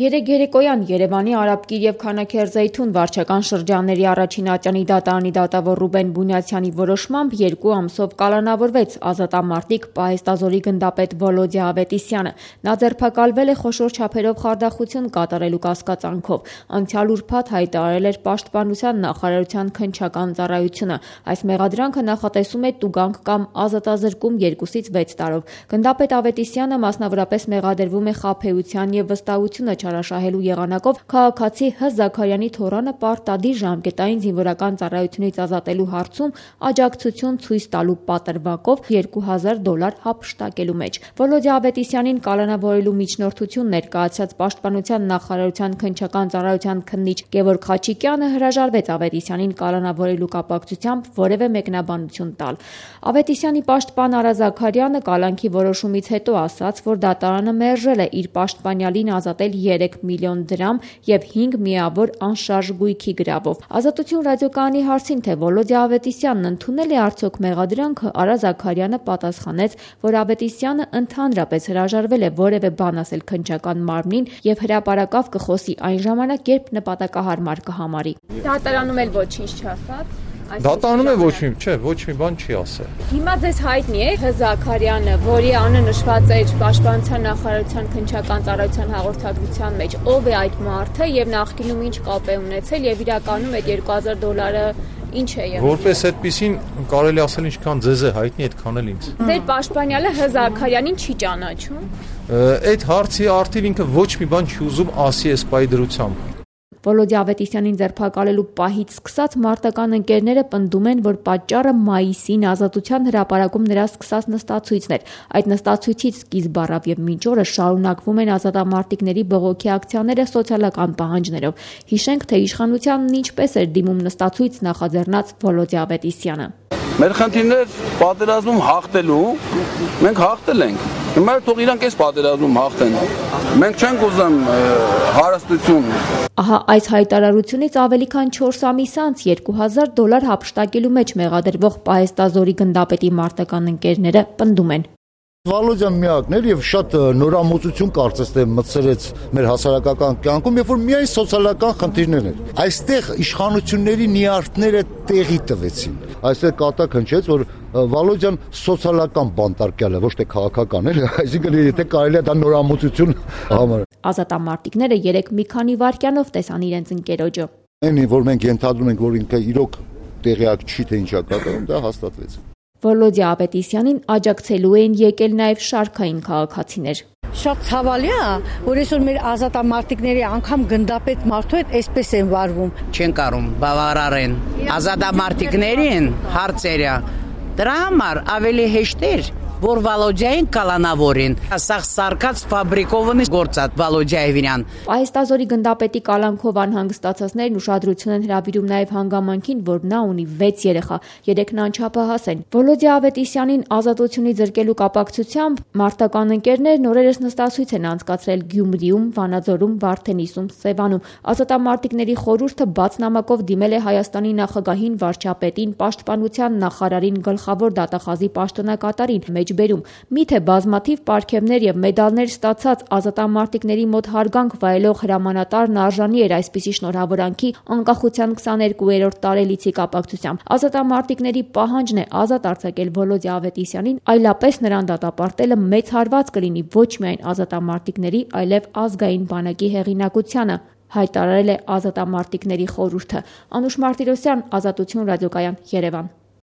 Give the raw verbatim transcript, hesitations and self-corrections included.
Երեկ երեկոյան Երևանի Արաբկիր և Քանաքերձեյթուն վարչական շրջանների առաջին ատյանի դատարանի դատավոր Ռուբեն Բունյացյանի որոշմամբ երկու ամսով կալանավորվեց ազատամարտիկ պահեստազորի գնդապետ Վոլոդիա Ավետիսյանը։ Նա ձերբակալվել է խոշոր չափերով խարդախություն կատարելու կասկածանքով։ Անցյալ ուրբաթ հայտարարել էր Պաշտպանության նախարարության քննչական ծառայությունը։ Այս մեղադրանքը նախատեսում է տուգանք կամ ազատազրկում երկուսից վեց տարով։ Գնդապետ Ավետիսյանը մասնավորապես մեղադրվում է խաբեության և վստահությունը չարաշահելու եղանակով քաղաքացի Հ. Զաքարյանի թոռանը պարտադիր ժամկետային զինվորական ծառայությունից ազատելու հարցում աջակցություն ցույց տալու պատրվակով երկու հազար դոլար հափշտակելու մեջ։ Վոլոդիա Ավետիսյանին կալանավորելու միջնորդություն ներկայացրած Պաշտպանության նախարարության քննչական ծառայության քննիչ Գևորգ Խաչիկյանը հրաժարվեց Ավետիսյանին կալանավորելու կապակցությամբ որևէ մեկնաբանություն տալ։ Ավետիսյանի պաշտպան Արա Զաքարյանը կալանքի որոշումից հետո ասաց, որ դատարանը մերժել է իր պաշտպանյալին ազատել երեք միլիոն դրամ և հինգ միավոր անշարժ գույքի գրավով։ Ազատություն ռադիոկայանի հարցին, թե Վոլոդիա Ավետիսյանն ընդունել է արդյոք մեղադրանքը, Արա Զաքարյանը պատասխանեց, որ Ավետիսյանը ընդհանրապես հրաժարվել է որևէ բան ասել քննչական մարմնին և հրապարակավ կխոսի այն ժամանակ, երբ նպատակահարմար կհամարի։ Դատարանում էլ ոչինչ չասաց։ Դատարանում է ոչ մի, չէ, ոչ մի բան չի ասել։ Հիմա ձեզ հայտնի է Հ. Զաքարյանը, որի անունը նշված է Պաշտպանության նախարարության քննչական ծառայության հաղորդագրության մեջ, ով է այդ մարդը եւ նախկինում ինչ կապ է ունեցել եւ իրականում այդ երկու հազար դոլարը ինչ է եղել։ Որպես այդպեսին կարելի ասել ինչքան ձեզ է հայտնի, այդքան էլ ինձ։ Ձեր պաշտպանյալը Հ. Զաքարյանին չի ճանաչում։ Այդ հարցի արդեն ինքը ոչ մի բան չի ուզում ասի այս պահի դրությամբ։ Վոլոդիա Ավետիսյանին ձերբակալելու պահից սկսած մարտական ընկերները պնդում են, որ պատճառը մայիսին Ազատության հրապարակում նրա սկսած նստացույցն էր։ Այդ նստացույցից սկիզբ առավ եւ մինչ օրս շարունակվում են ազատամարտիկների բողոքի ակցիաները սոցիալական պահանջներով։ Հիշենք, թե իշխանությանն ինչպես էր դիմում նստացույց նախաձեռնած Վոլոդիա Ավետիսյանը։ Մեր խնդիրներ պատերազմում հաղթելու, մենք հաղթել ենք։ Հիմա թող իրանք այս պատերազմում հաղթեն։ Մենք չենք ուզում հարստություն։ Ահա այս հայտարարությունից ավելի քան չորս ամիս անց երկու հազար դոլար հափշտակելու մեջ մեղադրվող պահեստազորի գնդապետի մարտական ընկերները պնդում են։ Վոլոդիան միակն էր եւ շատ նորամուծություն կարծես թե մտցրեց մեր հասարակական կյանքում, երբ որ միայն սոցիալական խնդիրներ էր։ Այստեղ իշխանությունների նիարդները տեղի տվեցին։ Այստեղ կատակ հնչեց, որ Վոլոդիան սոցիալական բանտարկյալ է, ոչ թե քաղաքական էլ, այսինքն եթե կարելի է դա նորամուծություն համար։ Ազատամարտիկները երեք մի քանի վայրկյանով տեսան իրենց ընկերոջը։ Այն որ մենք ենթադրում ենք, որ ինքը իրոք տեղյակ չի թե ինչա կատարում, դա հաստատվեց։ Վոլոդիա Ավետիսյանին աջակցելու էին եկել նաև շարքային քաղաքացիներ։ Շատ ցավալի է, որ այսօր մեր ազատամարտիկների անգամ գնդապետ մարդու հետ այսպես են վարվում։ Չեն կարում բավարարեն ազատամարտիկներին հարցերը։ Դրա համար ավելի հեշտ էր, որ Վոլոդիային կալանավորին։ Սա սարկած ֆաբրիկովն է գործած Վոլոդիայվյան։ Պահեստազորի գնդապետի կալանքով անհանգստացածներն ուշադրություն են հրավիրում նաև հանգամանքին, որ նա ունի վեց երեխա, երեքն անչափահաս են։ Վոլոդիա Ավետիսյանին ազատությունից զրկելու կապակցությամբ մարտական ընկերներն օրերս նստացույց են անցկացրել Գյումրիում, Վանաձորում, Վարդենիսում, Սևանում։ Ազատամարտիկների խորհուրդը բաց նամակով դիմել է Հայաստանի նախագահին, վարչապետին, Պաշտպանության նախարարին, գլխավոր դատախազի պաշտոնակատարին։ Բերում։ Միթե բազմաթիվ պարգևներ և մեդալներ ստացած ազատամարտիկների մոտ հարգանք վայելող հրամանատարն արժանի էր այսպիսի շնորհավորանքի անկախության քսաներկուերորդ տարելիցի կապակցությամբ։ Ազատամարտիկների պահանջն է ազատ արձակել Վոլոդիա Ավետիսյանին, այլապես նրան դատապարտելը մեծ հարված կլինի ոչ միայն ազատամարտիկների, այլև ազգային բանակի հեղինակությանը, հայտարարել է ազատամարտիկների խորհուրդը։ Անուշ Մարտիրոսյան, Ազատություն ռադիոկայան, Երևան։